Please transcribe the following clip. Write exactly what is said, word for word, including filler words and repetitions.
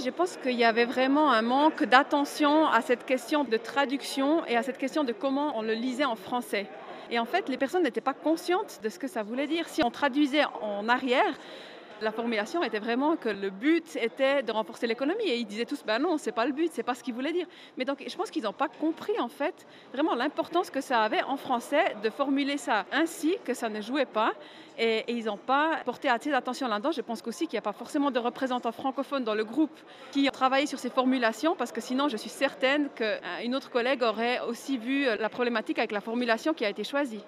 je pense qu'il y avait vraiment un manque d'attention à cette question de traduction et à cette question de comment on le lisait en français. Et en fait, les personnes n'étaient pas conscientes de ce que ça voulait dire. Si on traduisait en arrière, la formulation était vraiment que le but était de renforcer l'économie et ils disaient tous: «Ben non, c'est pas le but, c'est pas ce qu'ils voulaient dire». Mais donc je pense qu'ils n'ont pas compris en fait vraiment l'importance que ça avait en français de formuler ça ainsi, que ça ne jouait pas et et ils n'ont pas porté assez d'attention là-dedans. Je pense qu'aussi qu'il n'y a pas forcément de représentants francophones dans le groupe qui ont travaillé sur ces formulations parce que sinon je suis certaine qu'une autre collègue aurait aussi vu la problématique avec la formulation qui a été choisie.